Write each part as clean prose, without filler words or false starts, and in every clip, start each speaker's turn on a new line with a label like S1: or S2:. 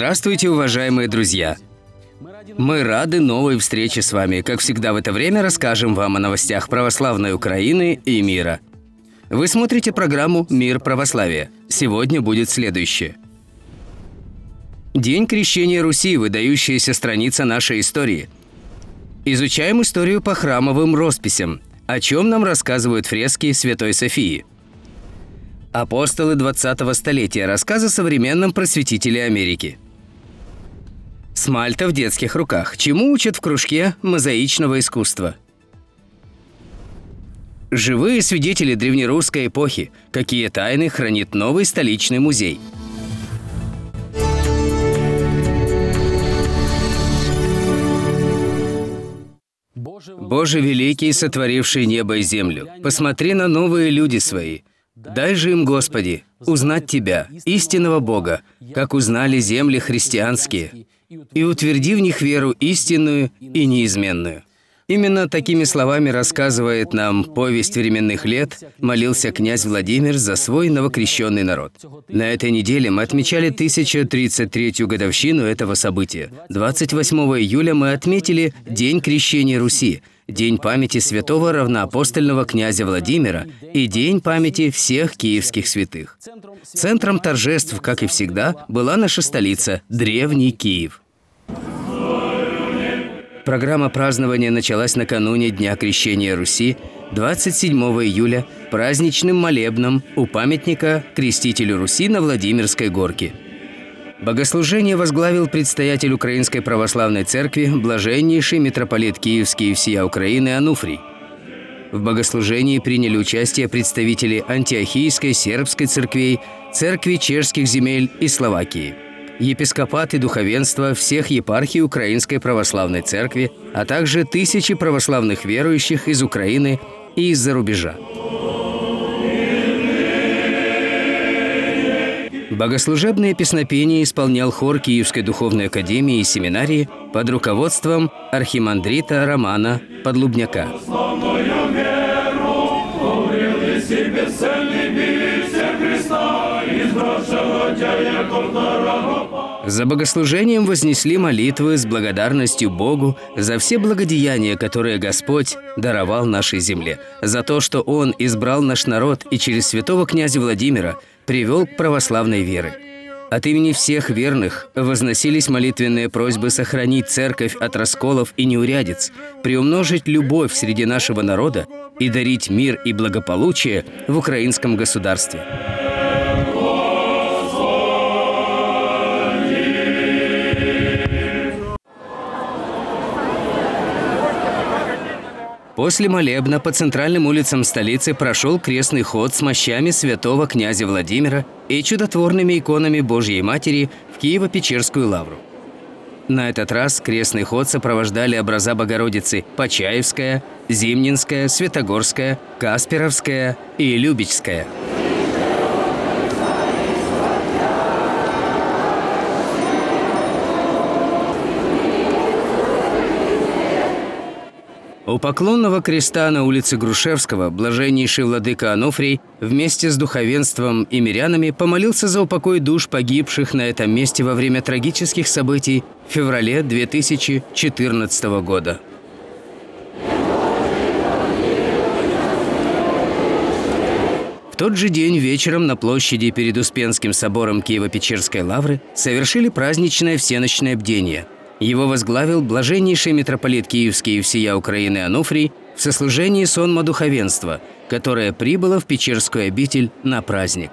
S1: Здравствуйте, уважаемые друзья! Мы рады новой встрече с вами. Как всегда в это время расскажем вам о новостях православной Украины и мира. Вы смотрите программу «Мир православия». Сегодня будет следующее. День крещения Руси – выдающаяся страница нашей истории. Изучаем историю по храмовым росписям, о чем нам рассказывают фрески Святой Софии. Апостолы 20-го столетия. Рассказ о современном просветителе Америки. Смальта в детских руках. Чему учат в кружке мозаичного искусства? Живые свидетели древнерусской эпохи. Какие тайны хранит новый столичный музей? Боже великий, сотворивший небо и землю, посмотри на новые люди свои. Дай же им, Господи, узнать Тебя, истинного Бога, как узнали земли христианские, и утверди в них веру истинную и неизменную. Именно такими словами рассказывает нам повесть временных лет, молился князь Владимир за свой новокрещенный народ. На этой неделе мы отмечали 1033-ю годовщину этого события. 28 июля мы отметили День крещения Руси, День памяти святого равноапостольного князя Владимира и День памяти всех киевских святых. Центром торжеств, как и всегда, была наша столица – древний Киев. Программа празднования началась накануне Дня крещения Руси, 27 июля, праздничным молебном у памятника крестителю Руси на Владимирской горке. Богослужение возглавил предстоятель Украинской Православной Церкви, блаженнейший митрополит Киевский и всея Украины Ануфрий. В богослужении приняли участие представители Антиохийской, Сербской церквей, церкви чешских земель и Словакии, епископат и духовенство всех епархий Украинской Православной Церкви, а также тысячи православных верующих из Украины и из-за рубежа. Богослужебные песнопения исполнял хор Киевской духовной академии и семинарии под руководством архимандрита Романа Подлубняка. За богослужением вознесли молитвы с благодарностью Богу за все благодеяния, которые Господь даровал нашей земле, за то, что Он избрал наш народ и через святого князя Владимира привел к православной вере. От имени всех верных возносились молитвенные просьбы сохранить церковь от расколов и неурядиц, приумножить любовь среди нашего народа и дарить мир и благополучие в украинском государстве. После молебна по центральным улицам столицы прошел крестный ход с мощами святого князя Владимира и чудотворными иконами Божьей Матери в Киево-Печерскую лавру. На этот раз крестный ход сопровождали образа Богородицы Почаевская, Зимнинская, Святогорская, Касперовская и Любечская. У поклонного креста на улице Грушевского блаженнейший владыка Ануфрий вместе с духовенством и мирянами помолился за упокой душ погибших на этом месте во время трагических событий в феврале 2014 года. В тот же день вечером на площади перед Успенским собором Киево-Печерской лавры совершили праздничное всеночное бдение. Его возглавил блаженнейший митрополит Киевский и всея Украины Ануфрий в сослужении сонма духовенства, которое прибыло в Печерскую обитель на праздник.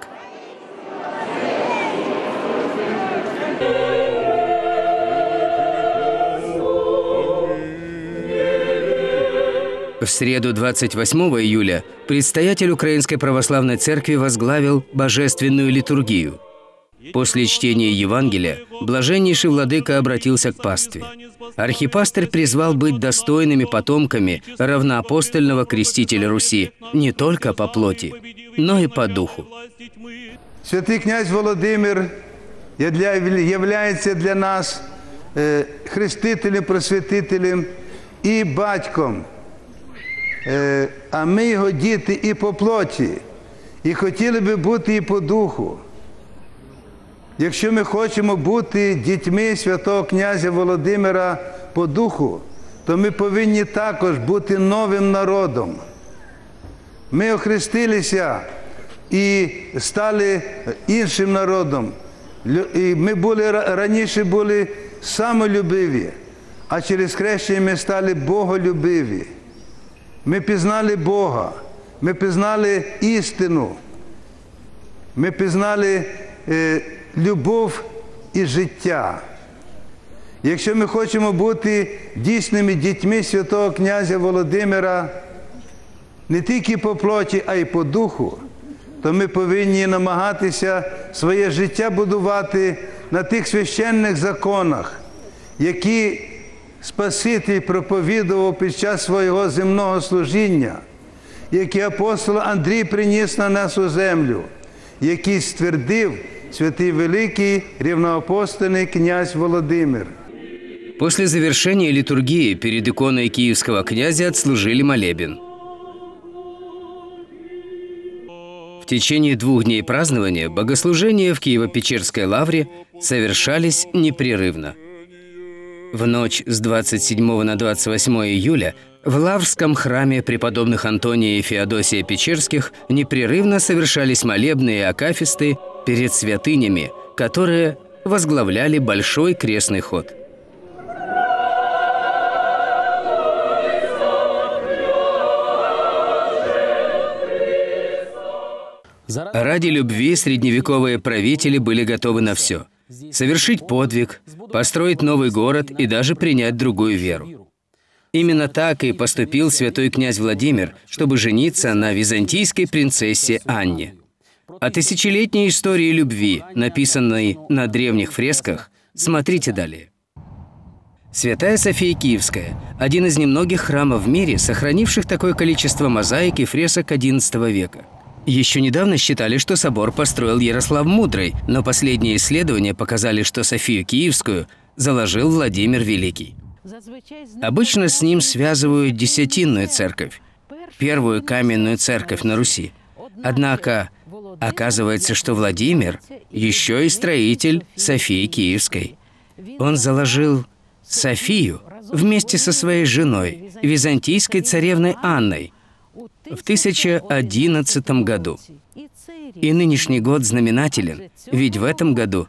S1: В среду 28 июля предстоятель Украинской Православной Церкви возглавил божественную литургию. После чтения Евангелия блаженнейший владыка обратился к пастве. Архипастырь призвал быть достойными потомками равноапостольного крестителя Руси не только по плоти, но и по духу.
S2: Святий князь Володимир являється для нас хрестителем, просвятителем і батьком. А ми його діти і по плоті, і хотіли би бути і по духу. Якщо ми хочемо бути дітьми святого князя Володимира по духу, то ми повинні також бути новим народом. Ми охрестилися і стали іншим народом. І ми раніше були самолюбиві, а через хрещення ми стали боголюбиві. Ми пізнали Бога, ми пізнали істину, ми пізнали любов і життя. Якщо ми хочемо бути дійсними дітьми святого князя Володимира не тільки по плоті, а й по духу, то ми повинні намагатися своє життя будувати на тих священних законах, які Спаситель проповідував під час свого земного служіння, які апостол Андрій приніс на нашу землю, які ствердив святий великий рівноапостольний князь Володимир.
S1: После завершения литургии перед иконой киевского князя отслужили молебен. В течение 2 дней празднования богослужения в Киево-Печерской лавре совершались непрерывно. В ночь с 27 на 28 июля в Лаврском храме преподобных Антония и Феодосия Печерских непрерывно совершались молебны и акафисты перед святынями, которые возглавляли большой крестный ход. Ради любви средневековые правители были готовы на все. Совершить подвиг, построить новый город и даже принять другую веру. Именно так и поступил святой князь Владимир, чтобы жениться на византийской принцессе Анне. О тысячелетней истории любви, написанной на древних фресках, смотрите далее. Святая София Киевская – один из немногих храмов в мире, сохранивших такое количество мозаик и фресок XI века. Еще недавно считали, что собор построил Ярослав Мудрый, но последние исследования показали, что Софию Киевскую заложил Владимир Великий. Обычно с ним связывают Десятинную церковь, первую каменную церковь на Руси. Однако оказывается, что Владимир еще и строитель Софии Киевской. Он заложил Софию вместе со своей женой, византийской царевной Анной, в 1011 году. И нынешний год знаменателен, ведь в этом году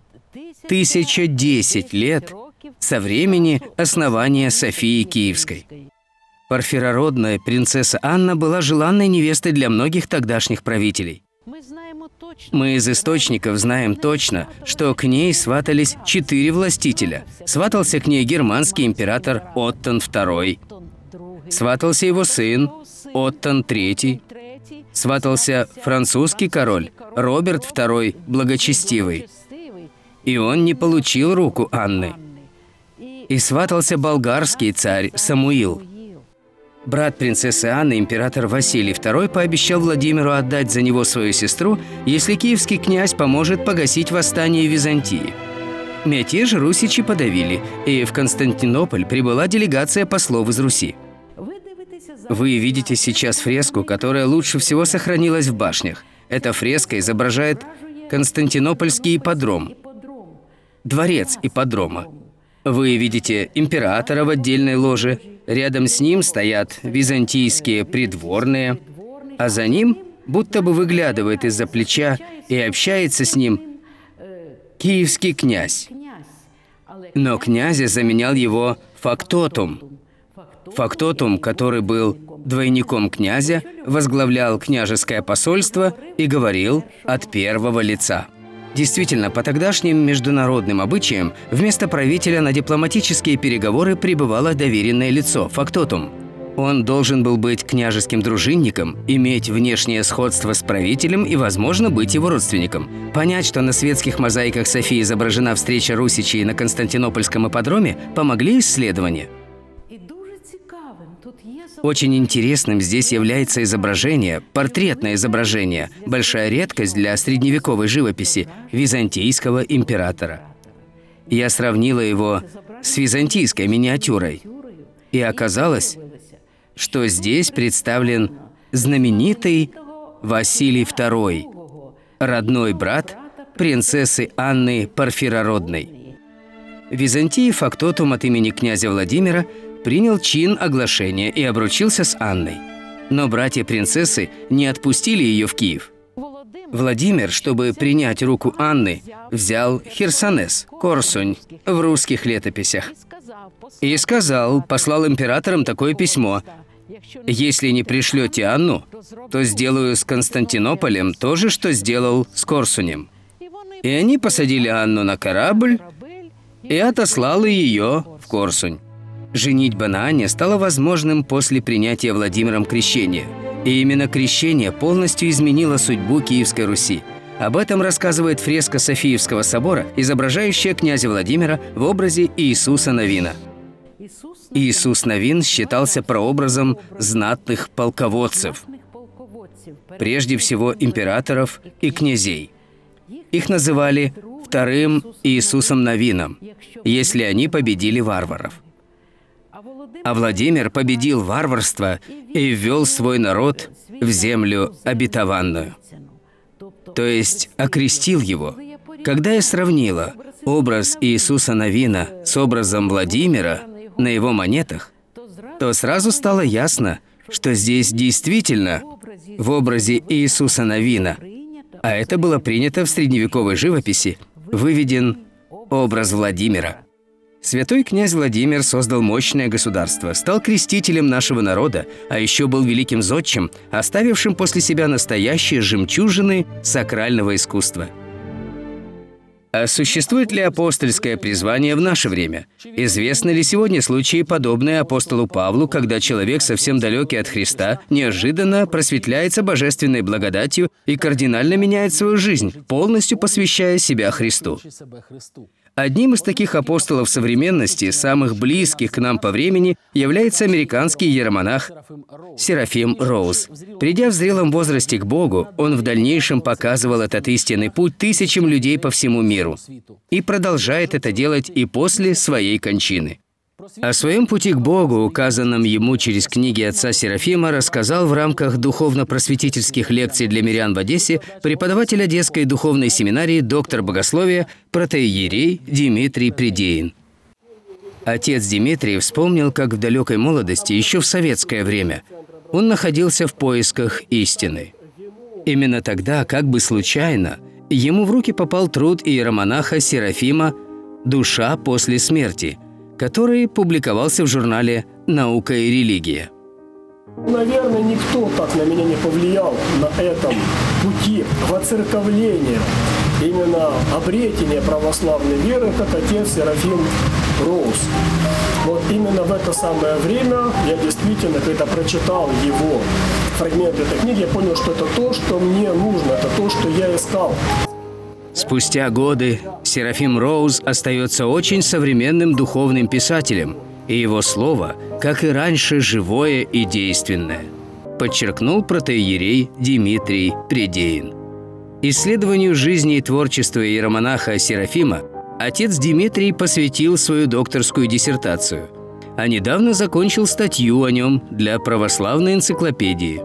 S1: 1010 лет со времени основания Софии Киевской. Парфирородная принцесса Анна была желанной невестой для многих тогдашних правителей. Мы из источников знаем точно, что к ней сватались 4 властителя. Сватался к ней германский император Оттон II, сватался его сын Оттон III, сватался французский король Роберт II Благочестивый, и он не получил руку Анны. И сватался болгарский царь Самуил. Брат принцессы Анны, император Василий II, пообещал Владимиру отдать за него свою сестру, если киевский князь поможет погасить восстание Византии. Мятеж русичи подавили, и в Константинополь прибыла делегация послов из Руси. Вы видите сейчас фреску, которая лучше всего сохранилась в башнях. Эта фреска изображает Константинопольский ипподром, дворец ипподрома. Вы видите императора в отдельной ложе, рядом с ним стоят византийские придворные, а за ним, будто бы выглядывает из-за плеча и общается с ним киевский князь. Но князя заменял его фактотум. Фактотум, который был двойником князя, возглавлял княжеское посольство и говорил от первого лица. Действительно, по тогдашним международным обычаям вместо правителя на дипломатические переговоры прибывало доверенное лицо – фактотум. Он должен был быть княжеским дружинником, иметь внешнее сходство с правителем и, возможно, быть его родственником. Понять, что на светских мозаиках Софии изображена встреча русичей на Константинопольском ипподроме, помогли исследования. Очень интересным здесь является изображение, портретное изображение, большая редкость для средневековой живописи, византийского императора. Я сравнила его с византийской миниатюрой, и оказалось, что здесь представлен знаменитый Василий II, родной брат принцессы Анны Парфирородной. В Византии фактотум от имени князя Владимира принял чин оглашения и обручился с Анной. Но братья принцессы не отпустили ее в Киев. Владимир, чтобы принять руку Анны, взял Херсонес, Корсунь, в русских летописях. И сказал, послал императорам такое письмо: «Если не пришлете Анну, то сделаю с Константинополем то же, что сделал с Корсунем». И они посадили Анну на корабль и отослали ее в Корсунь. Женитьба на Анне стала возможным после принятия Владимиром крещения. И именно крещение полностью изменило судьбу Киевской Руси. Об этом рассказывает фреска Софиевского собора, изображающая князя Владимира в образе Иисуса Навина. Иисус Навин считался прообразом знатных полководцев, прежде всего императоров и князей. Их называли вторым Иисусом Навином, если они победили варваров. А Владимир победил варварство и ввел свой народ в землю обетованную, то есть окрестил его. Когда я сравнила образ Иисуса Навина с образом Владимира на его монетах, то сразу стало ясно, что здесь действительно в образе Иисуса Навина, а это было принято в средневековой живописи, выведен образ Владимира. Святой князь Владимир создал мощное государство, стал крестителем нашего народа, а еще был великим зодчим, оставившим после себя настоящие жемчужины сакрального искусства. А существует ли апостольское призвание в наше время? Известны ли сегодня случаи, подобные апостолу Павлу, когда человек, совсем далекий от Христа, неожиданно просветляется божественной благодатью и кардинально меняет свою жизнь, полностью посвящая себя Христу? Одним из таких апостолов современности, самых близких к нам по времени, является американский иеромонах Серафим Роуз. Придя в зрелом возрасте к Богу, он в дальнейшем показывал этот истинный путь тысячам людей по всему миру и продолжает это делать и после своей кончины. О своем пути к Богу, указанном ему через книги отца Серафима, рассказал в рамках духовно-просветительских лекций для мирян в Одессе преподаватель Одесской духовной семинарии, доктор богословия, протоиерей Дмитрий Предеин. Отец Дмитрий вспомнил, как в далекой молодости, еще в советское время, он находился в поисках истины. Именно тогда, как бы случайно, ему в руки попал труд иеромонаха Серафима «Душа после смерти», который публиковался в журнале «Наука и религия».
S3: Наверное, никто так на меня не повлиял на этом пути воцерковления, именно обретения православной веры, как отец Серафим Роуз. Вот именно в это самое время я действительно, когда прочитал его фрагмент этой книги, я понял, что это то, что мне нужно, это то, что я искал.
S1: Спустя годы Серафим Роуз остается очень современным духовным писателем, и его слово, как и раньше, живое и действенное, подчеркнул протоиерей Дмитрий Предеин. Исследованию жизни и творчества иеромонаха Серафима отец Дмитрий посвятил свою докторскую диссертацию, а недавно закончил статью о нем для православной энциклопедии.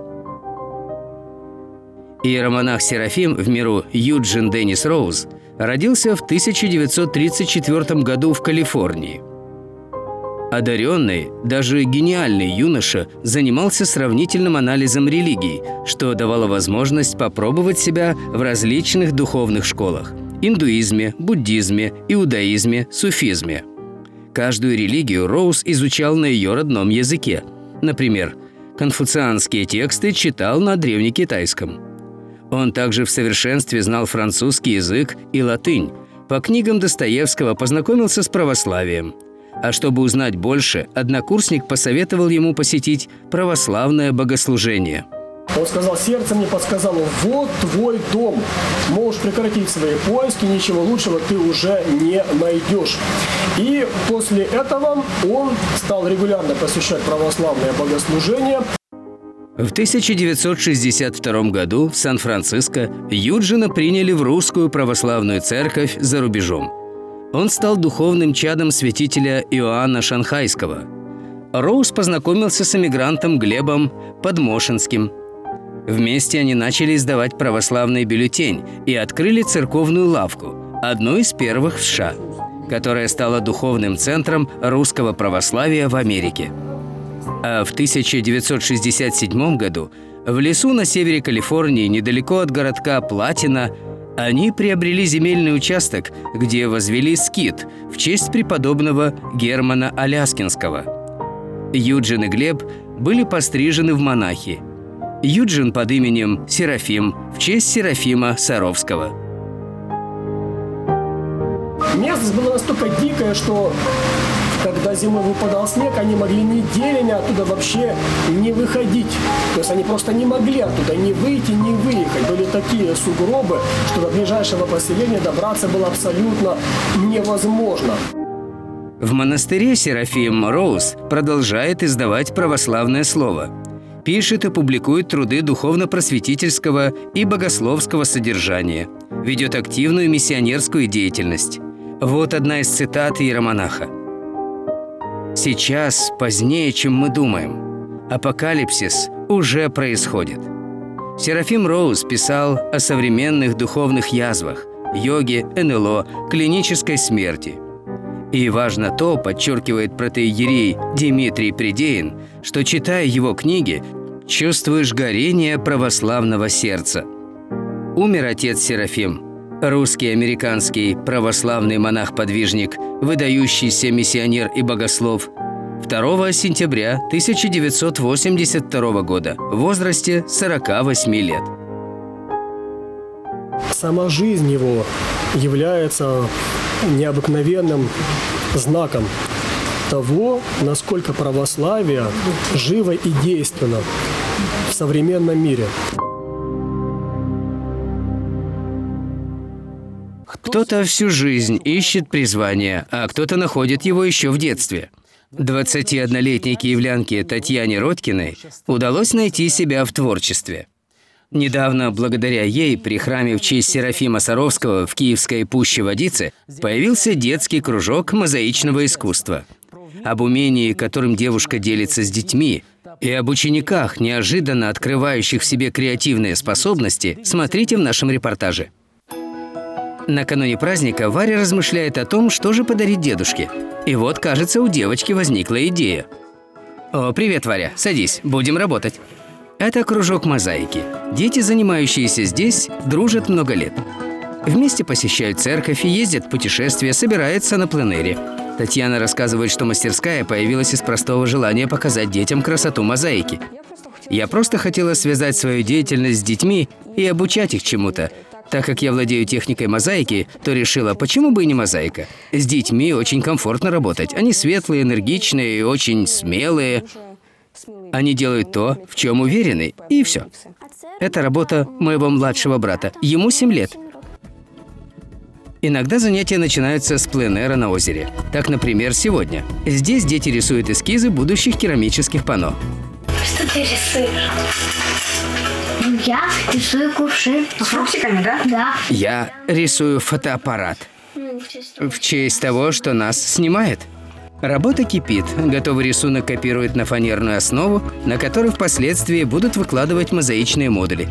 S1: Иеромонах Серафим, в миру Юджин Деннис Роуз, родился в 1934 году в Калифорнии. Одаренный, даже гениальный юноша занимался сравнительным анализом религий, что давало возможность попробовать себя в различных духовных школах – индуизме, буддизме, иудаизме, суфизме. Каждую религию Роуз изучал на ее родном языке. Например, конфуцианские тексты читал на древнекитайском. Он также в совершенстве знал французский язык и латынь. По книгам Достоевского познакомился с православием. А чтобы узнать больше, однокурсник посоветовал ему посетить православное богослужение.
S3: Он сказал, сердце мне подсказало, вот твой дом. Можешь прекратить свои поиски, ничего лучшего ты уже не найдешь. И после этого он стал регулярно посещать православное богослужение.
S1: В 1962 году в Сан-Франциско Юджина приняли в русскую православную церковь за рубежом. Он стал духовным чадом святителя Иоанна Шанхайского. Роуз познакомился с эмигрантом Глебом Подмошинским. Вместе они начали издавать православный бюллетень и открыли церковную лавку, одну из первых в США, которая стала духовным центром русского православия в Америке. А в 1967 году в лесу на севере Калифорнии, недалеко от городка Платина, они приобрели земельный участок, где возвели скит в честь преподобного Германа Аляскинского. Юджин и Глеб были пострижены в монахи. Юджин под именем Серафим в честь Серафима Саровского.
S3: Местность была настолько дикая, что когда зимой выпадал снег, они могли недели оттуда вообще не выходить. То есть они просто не могли оттуда ни выйти, ни выехать. Были такие сугробы, что до ближайшего поселения добраться было абсолютно невозможно.
S1: В монастыре Серафим Роуз продолжает издавать православное слово. Пишет и публикует труды духовно-просветительского и богословского содержания. Ведет активную миссионерскую деятельность. Вот одна из цитат иеромонаха. «Сейчас позднее, чем мы думаем. Апокалипсис уже происходит». Серафим Роуз писал о современных духовных язвах, йоге, НЛО, клинической смерти. И важно то, подчеркивает протоиерей Димитрий Придеин, что, читая его книги, чувствуешь горение православного сердца. Умер отец Серафим, русский американский православный монах-подвижник, выдающийся миссионер и богослов, 2 сентября 1982 года в возрасте 48 лет.
S3: Сама жизнь его является необыкновенным знаком того, насколько православие живо и действенно в современном мире.
S1: Кто-то всю жизнь ищет призвание, а кто-то находит его еще в детстве. 21-летней киевлянке Татьяне Родькиной удалось найти себя в творчестве. Недавно, благодаря ей, при храме в честь Серафима Саровского в Киевской Пуще Водицы появился детский кружок мозаичного искусства. Об умении, которым девушка делится с детьми, и об учениках, неожиданно открывающих в себе креативные способности, смотрите в нашем репортаже. Накануне праздника Варя размышляет о том, что же подарить дедушке. И вот, кажется, у девочки возникла идея. «О, привет, Варя, садись, будем работать». Это кружок мозаики. Дети, занимающиеся здесь, дружат много лет. Вместе посещают церковь и ездят в путешествия, собираются на пленэре. Татьяна рассказывает, что мастерская появилась из простого желания показать детям красоту мозаики. «Я просто хотела связать свою деятельность с детьми и обучать их чему-то. Так как я владею техникой мозаики, то решила, почему бы и не мозаика. С детьми очень комфортно работать. Они светлые, энергичные и очень смелые. Они делают то, в чем уверены, и все. Это работа моего младшего брата. Ему 7 лет. Иногда занятия начинаются с пленэра на озере. Так, например, сегодня. Здесь дети рисуют эскизы будущих керамических панно.
S4: Что ты рисуешь? Я рисую кувшин.
S5: С фруктиками, да?
S4: Да.
S1: Я рисую фотоаппарат. В честь того, что нас снимает. Работа кипит. Готовый рисунок копируют на фанерную основу, на которой впоследствии будут выкладывать мозаичные модули.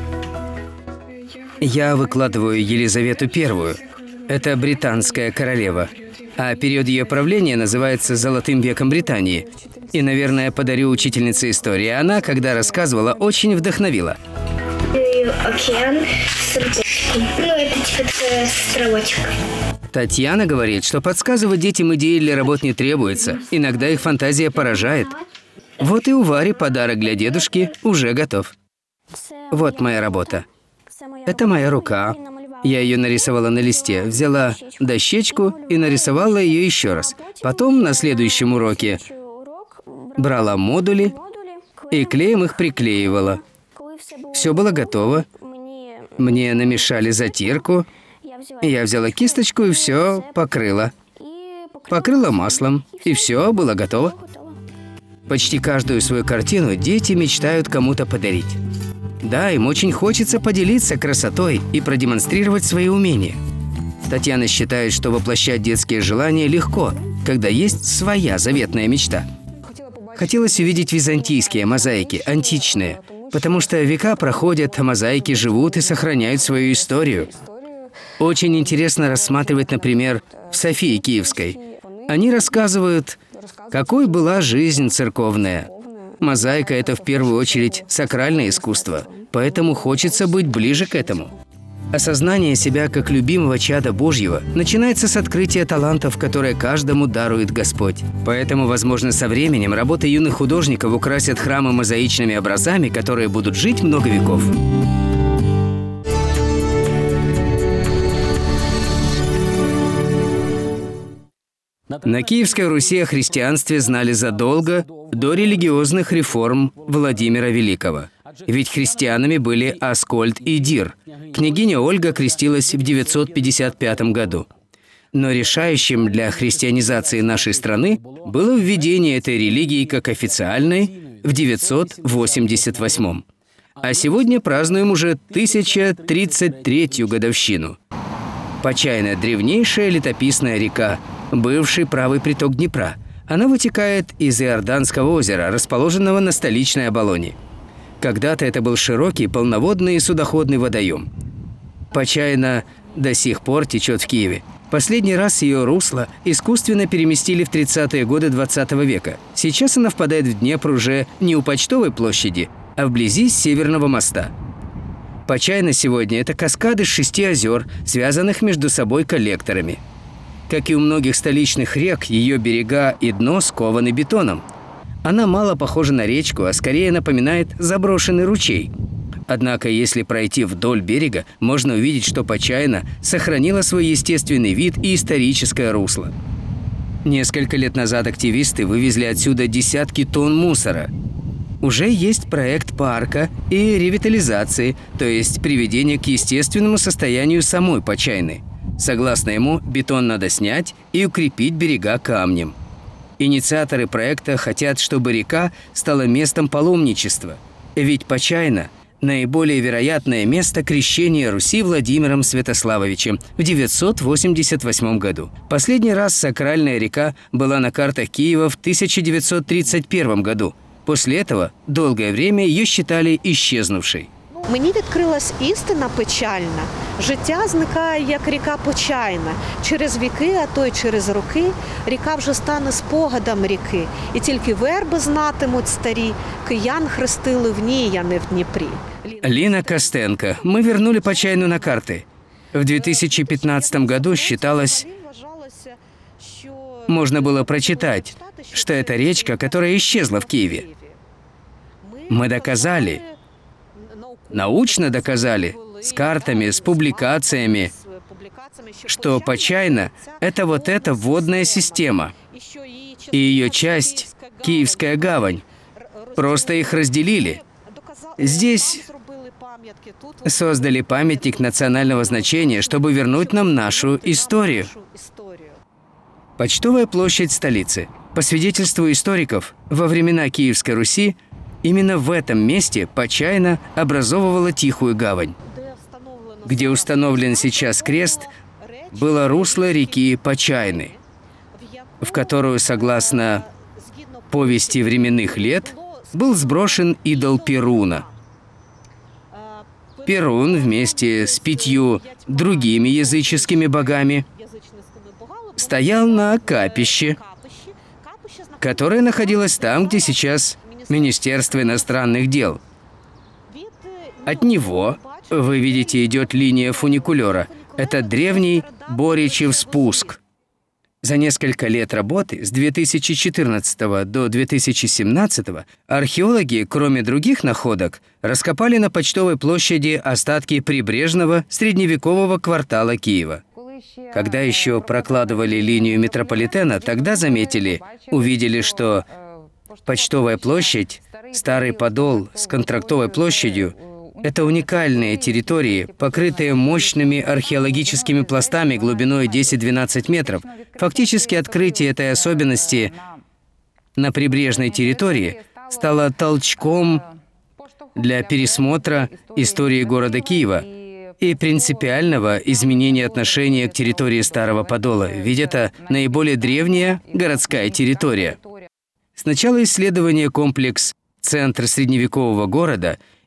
S1: Я выкладываю Елизавету I. Это британская королева. А период ее правления называется «Золотым веком Британии». И, наверное, подарю учительнице истории. Она, когда рассказывала, очень вдохновила.
S4: Океан с сердечком. Ну, это типа такой островочек.
S1: Татьяна говорит, что подсказывать детям идеи для работ не требуется. Иногда их фантазия поражает. Вот и у Вари подарок для дедушки уже готов. Вот моя работа. Это моя рука. Я ее нарисовала на листе, взяла дощечку и нарисовала ее еще раз. Потом на следующем уроке брала модули и клеем их приклеивала. Все было готово. Мне намешали затирку. Я взяла кисточку и все покрыла. Покрыла маслом, и все было готово. Почти каждую свою картину дети мечтают кому-то подарить. Да, им очень хочется поделиться красотой и продемонстрировать свои умения. Татьяна считает, что воплощать детские желания легко, когда есть своя заветная мечта. Хотелось увидеть византийские мозаики, античные, потому что века проходят, а мозаики живут и сохраняют свою историю. Очень интересно рассматривать, например, в Софии Киевской. Они рассказывают, какой была жизнь церковная. Мозаика – это в первую очередь сакральное искусство, поэтому хочется быть ближе к этому. Осознание себя как любимого чада Божьего начинается с открытия талантов, которые каждому дарует Господь. Поэтому, возможно, со временем работы юных художников украсят храмы мозаичными образами, которые будут жить много веков. На Киевской Руси о христианстве знали задолго до религиозных реформ Владимира Великого. Ведь христианами были Аскольд и Дир. Княгиня Ольга крестилась в 955 году. Но решающим для христианизации нашей страны было введение этой религии как официальной в 988. А сегодня празднуем уже 1033-ю годовщину. Почайна – древнейшая летописная река, бывший правый приток Днепра. Она вытекает из Иорданского озера, расположенного на столичной Оболоне. Когда-то это был широкий, полноводный и судоходный водоем. Почайна до сих пор течет в Киеве. Последний раз ее русло искусственно переместили в 30-е годы 20 века. Сейчас она впадает в Днепр уже не у Почтовой площади, а вблизи Северного моста. Почайна сегодня – это каскады 6 озер, связанных между собой коллекторами. Как и у многих столичных рек, ее берега и дно скованы бетоном. Она мало похожа на речку, а скорее напоминает заброшенный ручей. Однако, если пройти вдоль берега, можно увидеть, что Почайна сохранила свой естественный вид и историческое русло. Несколько лет назад активисты вывезли отсюда десятки тонн мусора. Уже есть проект парка и ревитализации, то есть приведения к естественному состоянию самой Почайны. Согласно ему, бетон надо снять и укрепить берега камнем. Инициаторы проекта хотят, чтобы река стала местом паломничества. Ведь Почайна – наиболее вероятное место крещения Руси Владимиром Святославовичем в 988 году. Последний раз сакральная река была на картах Киева в 1931 году. После этого долгое время ее считали исчезнувшей.
S5: Мені відкрилась істина печальна. Життя зникає, як ріка Почайна. Через віки, а то й через роки, ріка вже стане спогадом ріки. І тільки верби знатимуть старі, киян хрестили в ній, а не в Дніпрі.
S1: Лина Костенко. Мы вернули Почайну на карты. В 2015 году считалось, можно было прочитать, что это речка, которая исчезла в Киеве. Мы доказали, научно доказали, с картами, с публикациями, что Почайна – это вот эта водная система. И ее часть – Киевская гавань. Просто их разделили. Здесь создали памятник национального значения, чтобы вернуть нам нашу историю. Почтовая площадь столицы. По свидетельству историков, во времена Киевской Руси именно в этом месте Почайна образовывала Тихую гавань. Где установлен сейчас крест, было русло реки Почайны, в которую, согласно повести временных лет, был сброшен идол Перуна. Перун вместе с 5 другими языческими богами стоял на капище, которое находилось там, где сейчас Министерство иностранных дел. От него, вы видите, идет линия фуникулера. Это древний Боричев спуск. За несколько лет работы, с 2014 до 2017, археологи, кроме других находок, раскопали на Почтовой площади остатки прибрежного средневекового квартала Киева. Когда еще прокладывали линию метрополитена, тогда заметили, увидели, что Почтовая площадь, Старый Подол с Контрактовой площадью – это уникальные территории, покрытые мощными археологическими пластами глубиной 10-12 метров. Фактически открытие этой особенности на прибрежной территории стало толчком для пересмотра истории города Киева и принципиального изменения отношения к территории Старого Подола, ведь это наиболее древняя городская территория. С начала исследования комплекс «Центр средневекового города»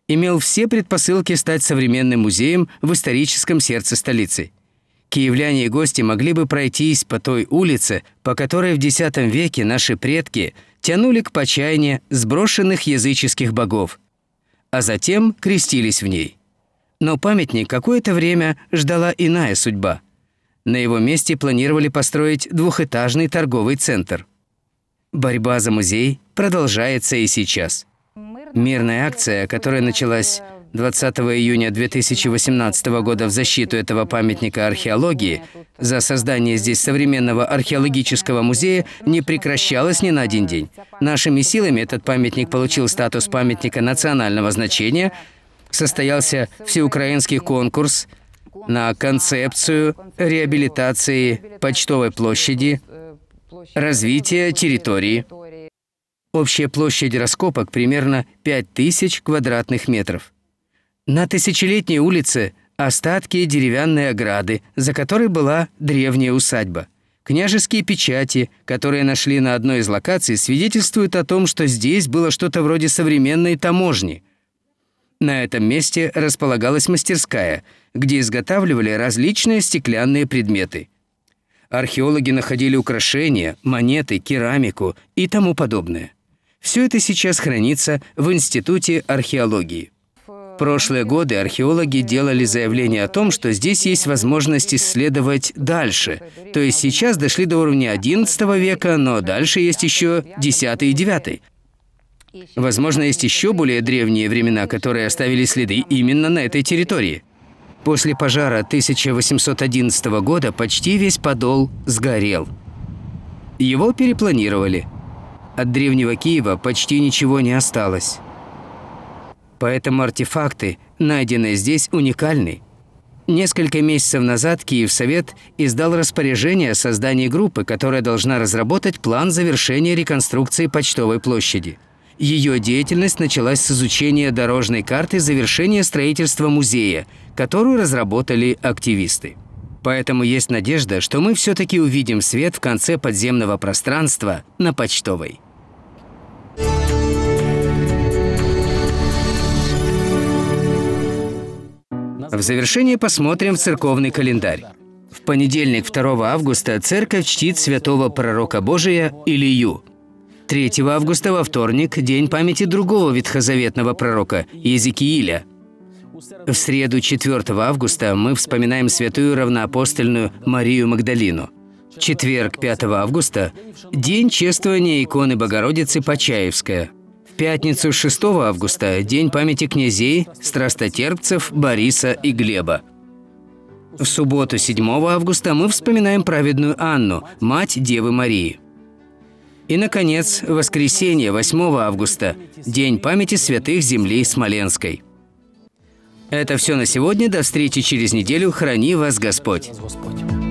S1: имел все предпосылки стать современным музеем в историческом сердце столицы. Киевляне и гости могли бы пройтись по той улице, по которой в X веке наши предки тянули к почайне сброшенных языческих богов, а затем крестились в ней. Но памятник какое-то время ждала иная судьба. На его месте планировали построить двухэтажный торговый центр. Борьба за музей продолжается и сейчас. Мирная акция, которая началась 20 июня 2018 года в защиту этого памятника археологии, за создание здесь современного археологического музея, не прекращалась ни на один день. Нашими силами этот памятник получил статус памятника национального значения, состоялся всеукраинский конкурс на концепцию реабилитации Почтовой площади, развития территории. Общая площадь раскопок примерно 5000 квадратных метров. На тысячелетней улице остатки деревянной ограды, за которой была древняя усадьба. Княжеские печати, которые нашли на одной из локаций, свидетельствуют о том, что здесь было что-то вроде современной таможни. На этом месте располагалась мастерская, где изготавливали различные стеклянные предметы. Археологи находили украшения, монеты, керамику и тому подобное. Все это сейчас хранится в Институте археологии. В прошлые годы археологи делали заявление о том, что здесь есть возможность исследовать дальше. То есть сейчас дошли до уровня XI века, но дальше есть еще X и IX. Возможно, есть еще более древние времена, которые оставили следы именно на этой территории. После пожара 1811 года почти весь подол сгорел. Его перепланировали. От древнего Киева почти ничего не осталось. Поэтому артефакты, найденные здесь, уникальны. Несколько месяцев назад Киевсовет издал распоряжение о создании группы, которая должна разработать план завершения реконструкции Почтовой площади. Ее деятельность началась с изучения дорожной карты завершения строительства музея, которую разработали активисты. Поэтому есть надежда, что мы все-таки увидим свет в конце подземного пространства на Почтовой. В завершение посмотрим в церковный календарь. В понедельник, 2 августа, церковь чтит святого пророка Божия Илию. 3 августа, во вторник, день памяти другого ветхозаветного пророка Иезекииля. В среду, 4 августа, мы вспоминаем святую равноапостольную Марию Магдалину. Четверг, 5 августа, день чествования иконы Богородицы Почаевская. В пятницу, 6 августа, день памяти князей, страстотерпцев Бориса и Глеба. В субботу, 7 августа, мы вспоминаем праведную Анну, мать Девы Марии. И, наконец, воскресенье, 8 августа, день памяти святых земли Смоленской. Это все на сегодня. До встречи через неделю. Храни вас Господь.